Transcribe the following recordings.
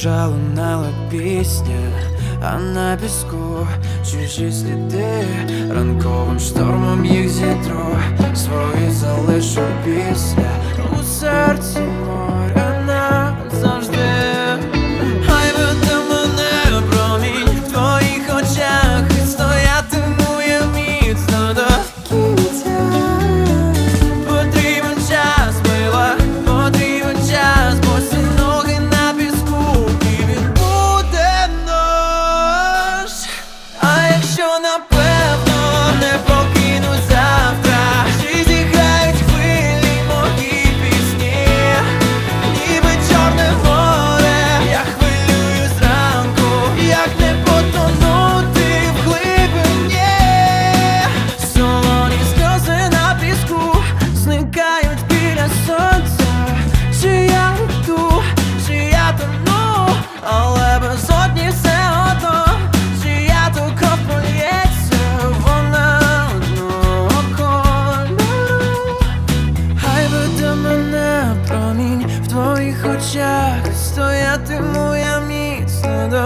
вже лунала пісня, а на піску чужі сліди, ранковим штормом їх зітру, свої залишу після у серці моря назавжди. Хай веде мене промінь в твоїх очах, і стоятиму я міцно до кінця. Потрібен час, мила, потрібен час, бо всі ноги на піску, і він буде наш. А якщо напевно не покинуть завтра, чи зіграють хвилі мої пісні, ніби чорне море, я хвилюю зранку, як не потонути в глибині. Солоні сльози на піску зникають біля сонця. Чи я йду, чи я тону, але без одні все одно. Чи я то кров полється, вона одного кольору. Хай веде мене промінь в твоїх очах, стоятиму я міцно до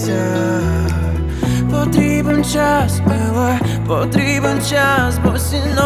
кінця. Потрібен час, мила, потрібен час, бо всі